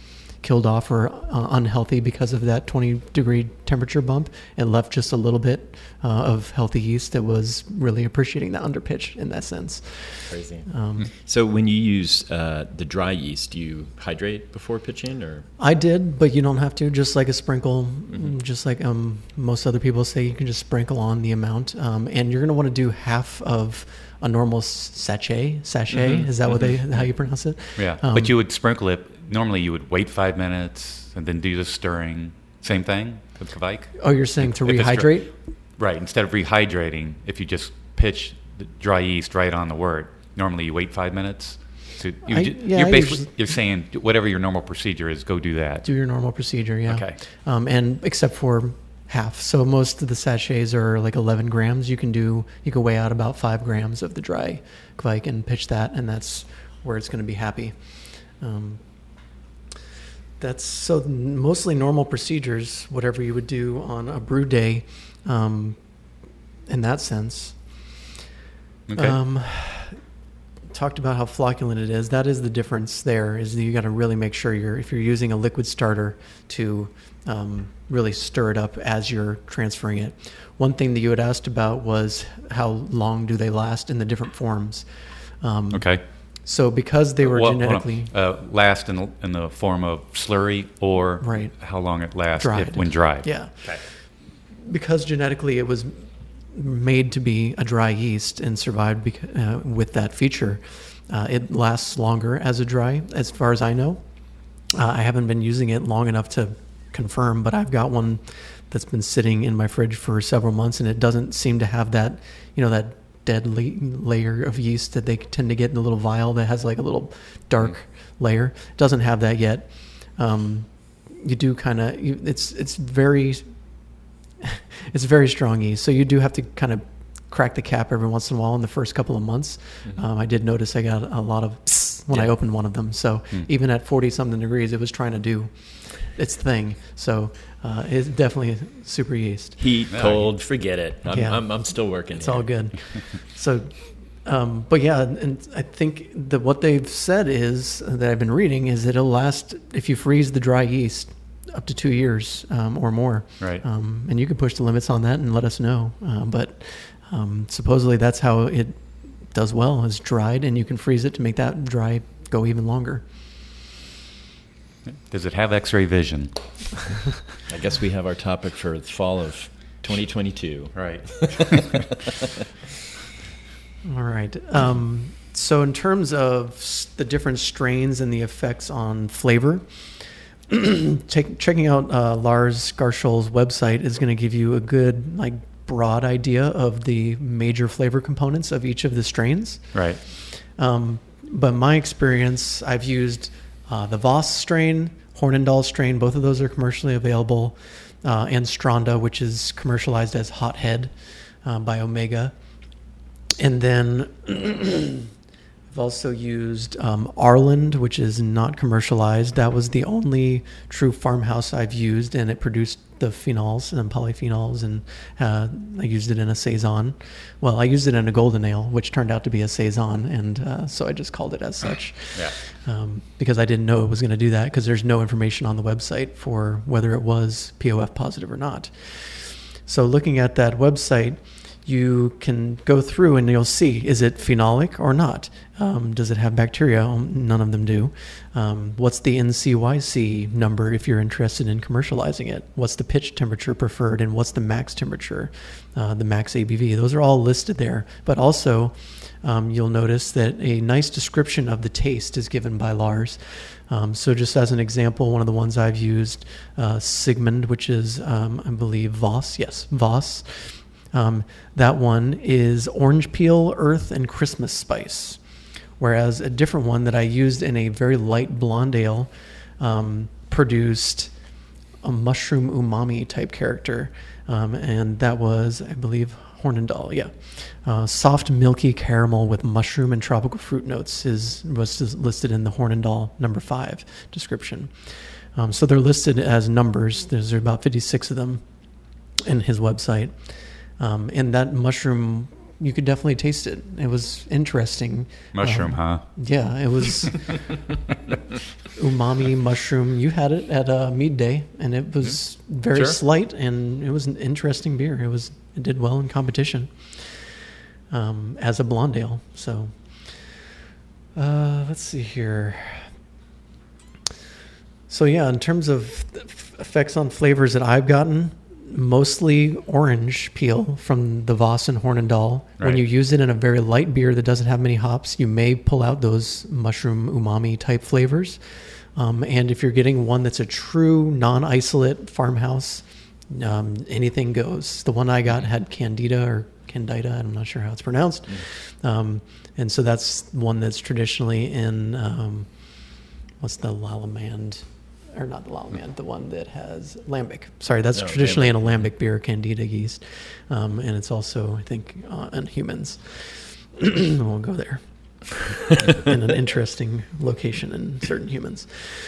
killed off or unhealthy because of that 20-degree temperature bump, and left just a little bit of healthy yeast that was really appreciating the underpitch in that sense. Crazy. So when you use the dry yeast, do you hydrate before pitching, or? I did, but you don't have to. Just like a sprinkle, just like most other people say, you can just sprinkle on the amount, and you're going to want to do half of a normal sachet. Is that what how you pronounce it? Yeah, but you would sprinkle it. Normally, you would wait 5 minutes and then do the stirring. Same thing with Kveik. Oh, you're saying to rehydrate? Right. Instead of rehydrating, if you just pitch the dry yeast right on the wort, normally you wait 5 minutes. So you're saying whatever your normal procedure is, go do that. Do your normal procedure, yeah. Okay. And except for half. So most of the sachets are like 11 grams. You can weigh out about 5 grams of the dry Kveik and pitch that, and that's where it's going to be happy. That's so mostly normal procedures, whatever you would do on a brew day, in that sense. Okay. Talked about how flocculent it is. That is the difference there, is that you got to really make sure if you're using a liquid starter to really stir it up as you're transferring it. One thing that you had asked about was how long do they last in the different forms. Okay. So because they were genetically... last in the form of slurry, or how long it lasts when dried. Yeah. Okay. Because genetically it was made to be a dry yeast and survived with that feature, it lasts longer as a dry, as far as I know. I haven't been using it long enough to confirm, but I've got one that's been sitting in my fridge for several months, and it doesn't seem to have that, that dead layer of yeast that they tend to get in a little vial that has like a little dark layer. It doesn't have that yet. You do kind of, it's very strong yeast. So you do have to kind of crack the cap every once in a while in the first couple of months. I did notice I got a lot of when I opened one of them. So even at 40 something degrees, it was trying to do its thing. So it's definitely super yeast. Heat, cold, forget it. I'm still working. It's all good. So, but yeah, and I think that what they've said is that I've been reading is that it'll last if you freeze the dry yeast up to 2 years or more. Right. And you can push the limits on that and let us know. But supposedly that's how it does well, is dried, and you can freeze it to make that dry go even longer. Does it have X-ray vision? I guess we have our topic for the fall of 2022. Right. All right. So in terms of the different strains and the effects on flavor, checking out Lars Garschol's website is going to give you a good, broad idea of the major flavor components of each of the strains. Right. But my experience, I've used the Voss strain, Hornindal strain, both of those are commercially available, and Stronda, which is commercialized as Hothead by Omega. And then I've also used Arland, which is not commercialized. That was the only true farmhouse I've used, and it produced the phenols and polyphenols, and I used it in a Saison. Well, I used it in a Golden Ale, which turned out to be a Saison, and so I just called it as such. Yeah. Because I didn't know it was going to do that, because there's no information on the website for whether it was POF positive or not. So looking at that website, you can go through and you'll see, is it phenolic or not? Does it have bacteria? None of them do. What's the NCYC number if you're interested in commercializing it? What's the pitch temperature preferred, and what's the max temperature, the max ABV? Those are all listed there. But also, you'll notice that a nice description of the taste is given by Lars. So just as an example, one of the ones I've used, Sigmund, which is, I believe, Voss. Yes, Voss. That one is orange peel, earth, and Christmas spice. Whereas a different one that I used in a very light blonde ale produced a mushroom umami type character. And that was, I believe, Hornindal. Yeah. Soft, milky caramel with mushroom and tropical fruit notes was listed in the Hornindal number 5 description. So they're listed as numbers. There's about 56 of them in his website. And that mushroom you could definitely taste it. It was interesting. Mushroom, huh? Yeah, it was umami mushroom. You had it at Mead Day, and it was very slight, and it was an interesting beer. It did well in competition as a blonde ale. So let's see here. So yeah, in terms of effects on flavors that I've gotten, mostly orange peel from the Voss and Hornindal. Right. When you use it in a very light beer that doesn't have many hops, you may pull out those mushroom umami type flavors. And if you're getting one that's a true non-isolate farmhouse, anything goes. The one I got had Candida or Candida, I'm not sure how it's pronounced. And so that's one that's traditionally in, what's the Lallemand? Or not the Lallemand, the one that has lambic. Sorry, that's traditionally an alembic beer, Candida yeast. And it's also, I think, in humans. I won't go there. In an interesting location in certain humans.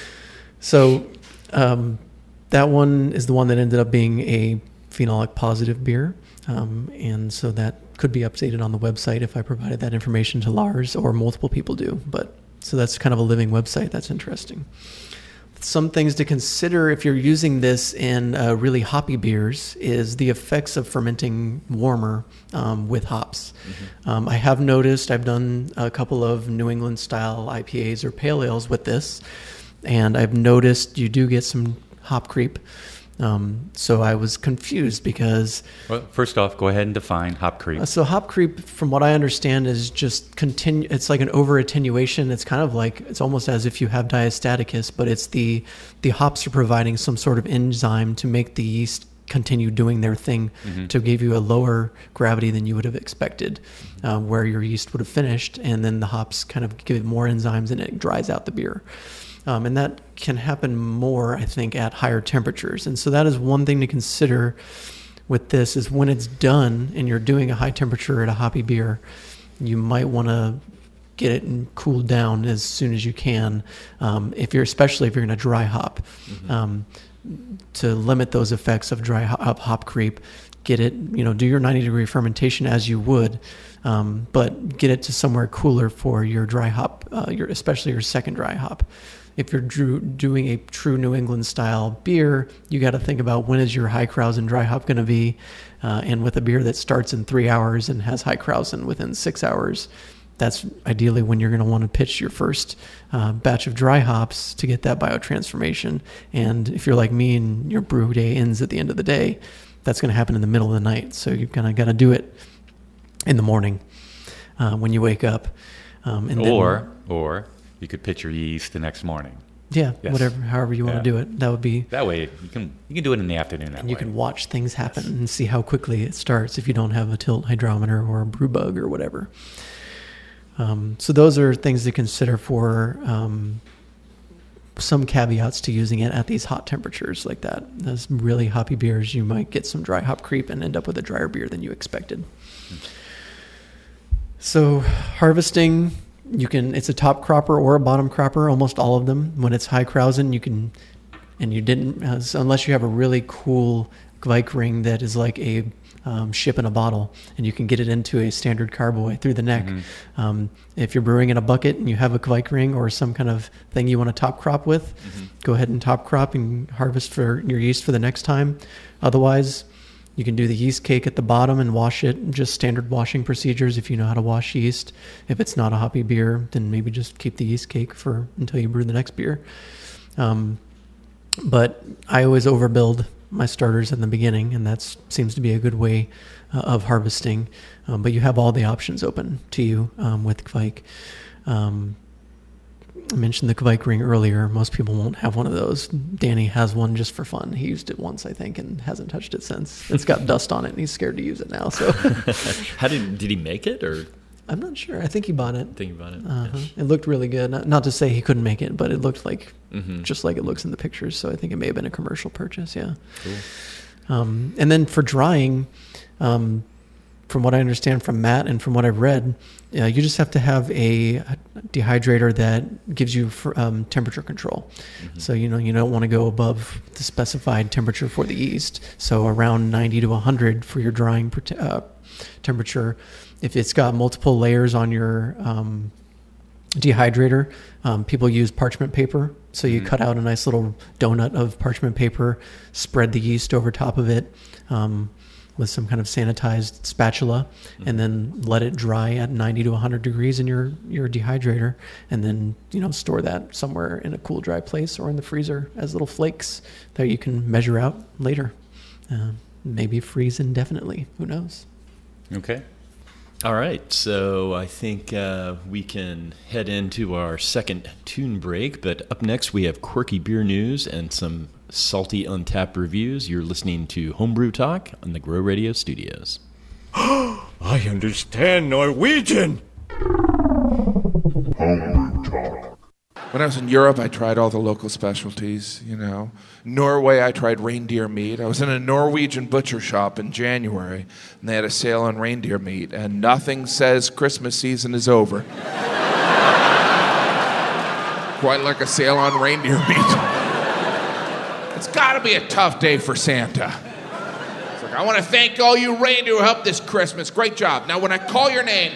So that one is the one that ended up being a phenolic positive beer. And so that could be updated on the website if I provided that information to Lars, or multiple people do. But so that's kind of a living website. That's interesting. Some things to consider if you're using this in really hoppy beers is the effects of fermenting warmer with hops. I have noticed, I've done a couple of New England style IPAs or pale ales with this, and I've noticed you do get some hop creep. So I was confused because... Well, first off, go ahead and define hop creep. So hop creep, from what I understand, is just it's like an over attenuation. It's kind of like, it's almost as if you have diastaticus, but it's the hops are providing some sort of enzyme to make the yeast continue doing their thing, to give you a lower gravity than you would have expected, where your yeast would have finished, and then the hops kind of give it more enzymes and it dries out the beer. And that can happen more, I think, at higher temperatures. And so that is one thing to consider with this, is when it's done and you're doing a high temperature at a hoppy beer, you might want to get it cooled down as soon as you can, especially if you're going to dry hop, to limit those effects of dry hop creep. Get it, do your 90-degree fermentation as you would, but get it to somewhere cooler for your dry hop, especially your second dry hop. If you're doing a true New England style beer, you got to think about when is your High-Krausen dry hop going to be. And with a beer that starts in 3 hours and has High-Krausen within 6 hours, that's ideally when you're going to want to pitch your first batch of dry hops to get that biotransformation. And if you're like me and your brew day ends at the end of the day, that's going to happen in the middle of the night. So you've kind of got to do it in the morning when you wake up. Or you could pitch your yeast the next morning. Yeah, however you want to do it. That would be... That way you can do it in the afternoon. And you can watch things happen and see how quickly it starts if you don't have a tilt hydrometer or a brew bug or whatever. So those are things to consider for some caveats to using it at these hot temperatures like that. As really hoppy beers, you might get some dry hop creep and end up with a drier beer than you expected. So harvesting... it's a top cropper or a bottom cropper, almost all of them. When it's High-Krausen, unless you have a really cool Gweik that is like a ship in a bottle, and you can get it into a standard carboy through the neck. If you're brewing in a bucket and you have a Gweik or some kind of thing you want to top crop with, go ahead and top crop and harvest for your yeast for the next time. Otherwise, you can do the yeast cake at the bottom and wash it, just standard washing procedures if you know how to wash yeast. If it's not a hoppy beer, then maybe just keep the yeast cake until you brew the next beer. But I always overbuild my starters in the beginning, and that seems to be a good way of harvesting. But you have all the options open to you with Gweik. I mentioned the Gweik ring earlier. Most people won't have one of those. Danny has one just for fun. He used it once, I think, and hasn't touched it since. It's got dust on it, and he's scared to use it now. So, did he make it, or? I'm not sure. I think he bought it. Yes. It looked really good. Not to say he couldn't make it, but it looked like just like it looks in the pictures. So I think it may have been a commercial purchase. Yeah. Cool. And then for drying, from what I understand from Matt and from what I've read, you just have to have a dehydrator that gives you temperature control. So, you don't want to go above the specified temperature for the yeast. So around 90 to 100 for your drying temperature. if it's got multiple layers on your dehydrator, people use parchment paper. So you cut out a nice little donut of parchment paper, spread the yeast over top of it with some kind of sanitized spatula, and then let it dry at 90 to 100 degrees in your dehydrator, and then store that somewhere in a cool, dry place or in the freezer as little flakes that you can measure out later. Maybe freeze indefinitely. Who knows? Okay. All right, so I think we can head into our second tune break, but up next we have quirky beer news and some salty Untapped reviews. You're listening to Homebrew Talk on the Grow Radio Studios. I understand Norwegian! Homebrew Talk. When I was in Europe, I tried all the local specialties, Norway, I tried reindeer meat. I was in a Norwegian butcher shop in January, and they had a sale on reindeer meat, and nothing says Christmas season is over. Quite like a sale on reindeer meat. It's got to be a tough day for Santa. It's like, I want to thank all you reindeer who helped this Christmas. Great job. Now, when I call your name,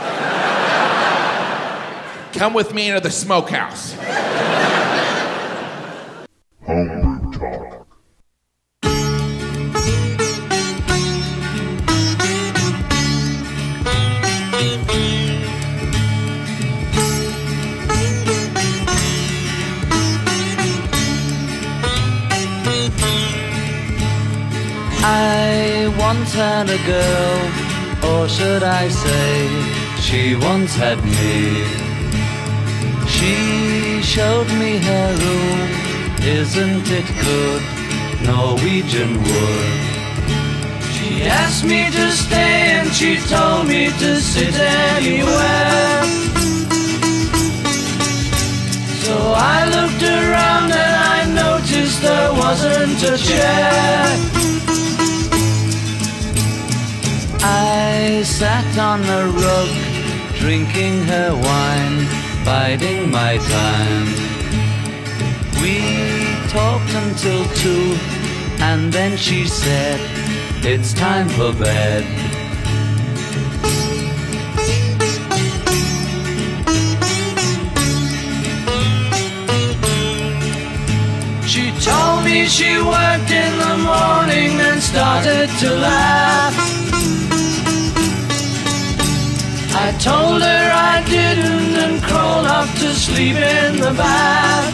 come with me into the smokehouse. Homebrew Talk. I once had a girl, or should I say, she once had me. She showed me her room, isn't it good, Norwegian wood. She asked me to stay and she told me to sit anywhere. So I looked around and I noticed there wasn't a chair. I sat on a rug, drinking her wine, biding my time. We talked until 2, and then she said, it's time for bed. She told me she worked in the morning and started to laugh. I told her I didn't and crawled off to sleep in the bath.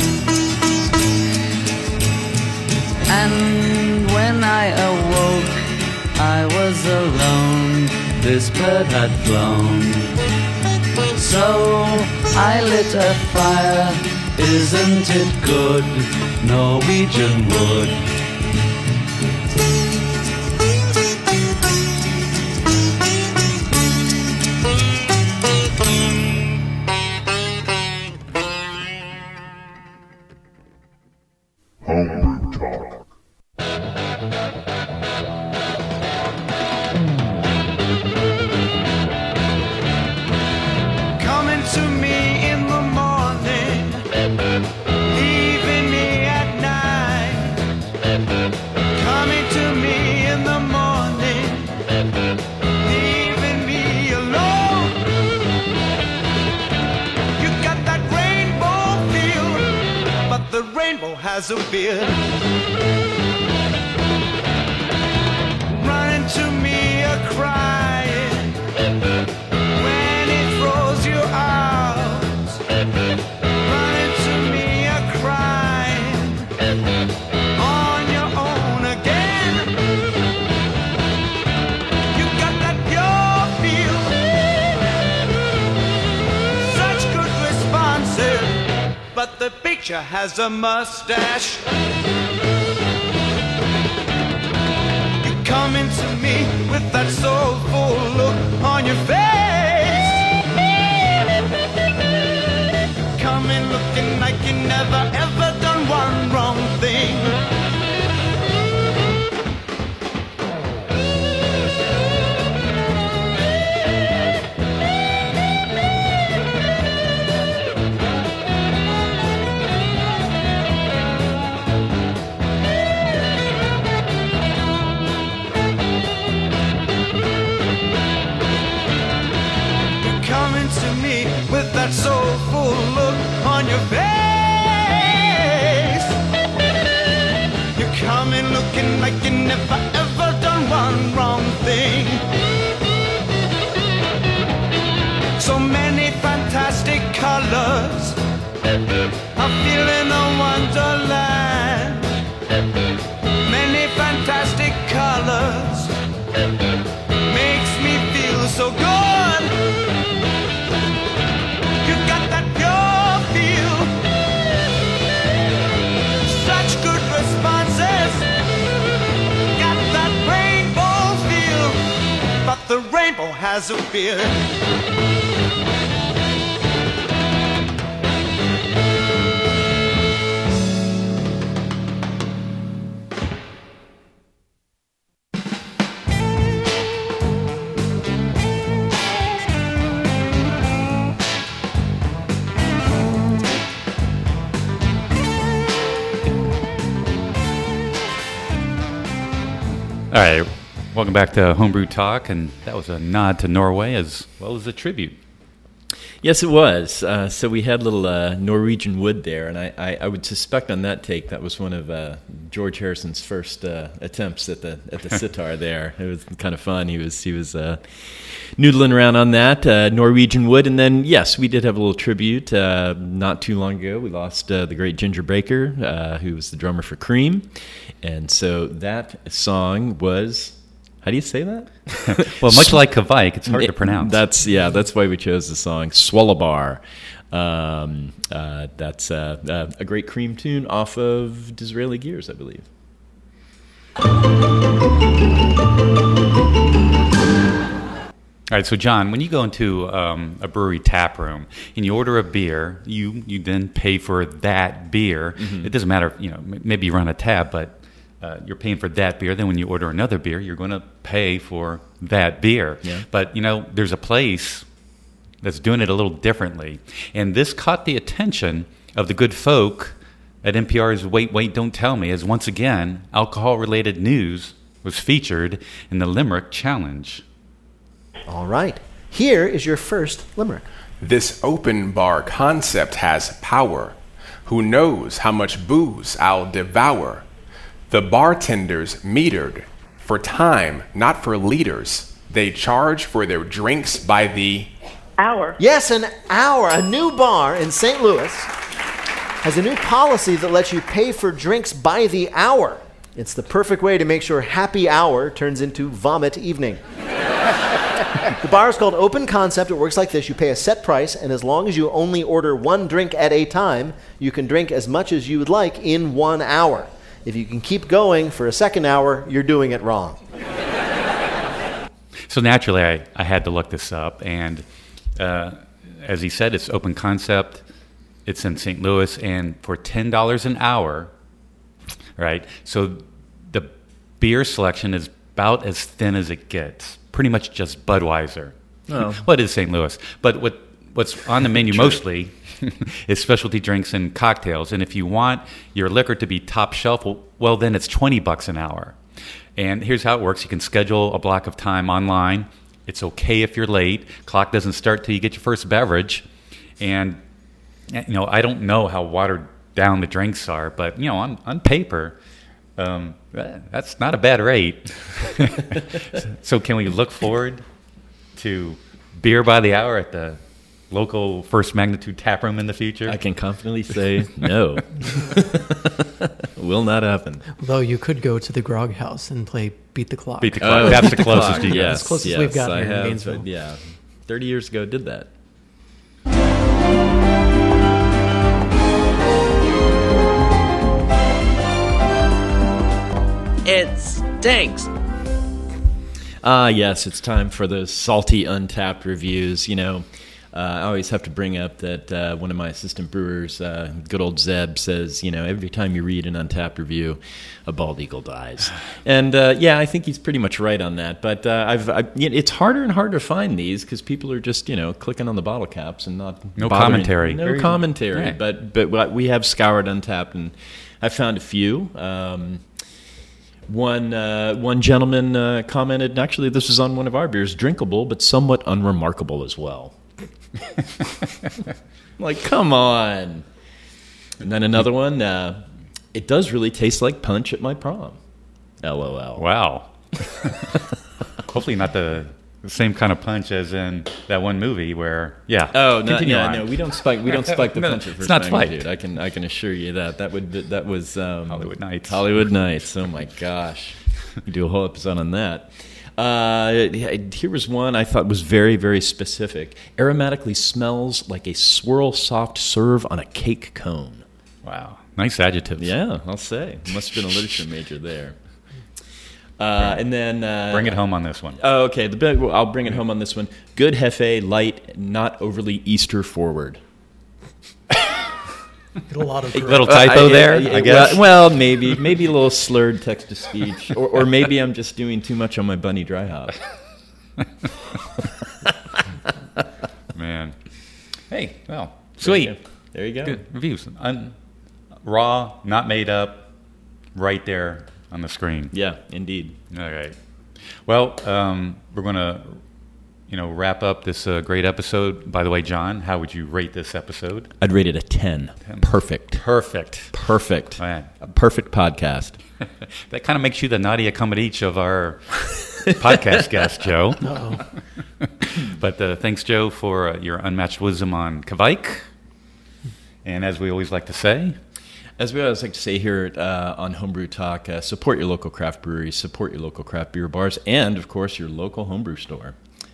And when I awoke, I was alone, this bird had flown. So I lit a fire, isn't it good, Norwegian wood. Homebrew Talk. Coming to me in the morning, leaving me at night. Coming to me in the morning, leaving me alone. You got that rainbow feel, but the rainbow has a beard. Running to me a-crying when it throws you out. Running to me a-crying on your own again. You got that pure feel, such good responses, but the picture has a mustache. You're coming to me with that soulful look on your face. You're coming looking like you never ever done one wrong thing. to me with that soulful look on your face. You're coming looking like you never ever done one wrong thing. So many fantastic colors, I'm feeling a wonderland. Many fantastic colors makes me feel so good. You got that pure feel, such good responses. Got that rainbow feel, but the rainbow has a beard. All right, welcome back to Homebrew Talk, and that was a nod to Norway as well as a tribute. Yes, it was. So we had a little Norwegian wood there, and I would suspect on that take that was one of George Harrison's first attempts at the sitar there. It was kind of fun. He was noodling around on that Norwegian wood, and then yes, we did have a little tribute. Not too long ago, we lost the great Ginger Baker, who was the drummer for Cream, and so that song was. How do you say that? Well, much like Kavike, it's hard to pronounce. That's why we chose the song Swallobar. That's a great Cream tune off of Disraeli Gears, I believe. All right, so John, when you go into a brewery tap room and you order a beer, you then pay for that beer. Mm-hmm. It doesn't matter, maybe you run a tab, but you're paying for that beer. Then when you order another beer, you're going to pay for that beer. Yeah. But, there's a place that's doing it a little differently. And this caught the attention of the good folk at NPR's Wait, Don't Tell Me, as once again, alcohol-related news was featured in the Limerick Challenge. All right. Here is your first limerick. This open bar concept has power. Who knows how much booze I'll devour? The bartenders metered for time, not for liters. They charge for their drinks by the hour. Yes, an hour. A new bar in St. Louis has a new policy that lets you pay for drinks by the hour. It's the perfect way to make sure happy hour turns into vomit evening. The bar is called Open Concept. It works like this. You pay a set price, and as long as you only order one drink at a time, you can drink as much as you would like in 1 hour. If you can keep going for a second hour, you're doing it wrong. So naturally, I had to look this up, and as he said, it's Open Concept. It's in St. Louis, and for $10 an hour, right? So the beer selection is about as thin as it gets. Pretty much just Budweiser. Oh. Well, it is St. Louis. But what's on the menu mostly is specialty drinks and cocktails. And if you want your liquor to be top shelf, well, then it's $20 an hour. And here's how it works. You can schedule a block of time online. It's okay if you're late. Clock doesn't start till you get your first beverage. And, I don't know how watered down the drinks are, but, on paper, that's not a bad rate. So can we look forward to beer by the hour at the local First Magnitude tap room in the future? I can confidently say no. Will not happen. Though you could go to the Grog House and play Beat the Clock. Beat the Clock. That's the closest you get. Yes, as close as we've gotten here in Gainesville. Yeah, 30 years ago did that. It stinks. Yes, it's time for those salty Untapped reviews. I always have to bring up that one of my assistant brewers, good old Zeb, says, every time you read an Untapped review, a bald eagle dies. And I think he's pretty much right on that. But it's harder and harder to find these because people are just, clicking on the bottle caps and not no commentary. No commentary. Yeah. But we have scoured Untapped, and I found a few. One gentleman commented, and actually this was on one of our beers, drinkable but somewhat unremarkable as well. Like, come on. And then another one, it does really taste like punch at my prom. LOL. Wow. Hopefully not the same kind of punch as in that one movie where, yeah. Oh no, continue no, on. no, we don't spike the punch at first it's not magnitude. spiked. I can assure you that was Hollywood Nights. Hollywood Nights. Oh my gosh, we do a whole episode on that. Here was one I thought was very, very specific. Aromatically smells like a swirl soft serve on a cake cone. Wow, nice adjectives. Yeah, I'll say. Must have been a literature major there. And then bring it home on this one. Oh, okay. I'll bring it home on this one. Good Hefe, light, not overly Easter forward. A little typo there, I guess. Well, maybe a little slurred text to speech, or maybe I'm just doing too much on my bunny dry hop. Man, hey, well, sweet. There you go. Good reviews. Raw, not made up, right there on the screen. Yeah, indeed. All right. Well, we're going to, wrap up this great episode. By the way, John, how would you rate this episode? I'd rate it a 10. Perfect. Man. A perfect podcast. That kind of makes you the Nadia Comaneci of our podcast guest, Joe. Uh-oh. But thanks, Joe, for your unmatched wisdom on Kvike. And as we always like to say... As we always like to say here on Homebrew Talk, support your local craft breweries, support your local craft beer bars, and, of course, your local homebrew store.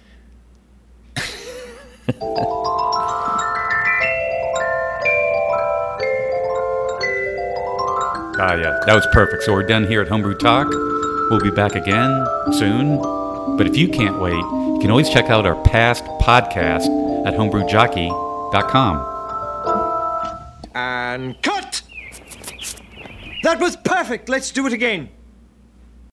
Yeah, that was perfect. So we're done here at Homebrew Talk. We'll be back again soon. But if you can't wait, you can always check out our past podcast at homebrewjockey.com. And cut! That was perfect. Let's do it again.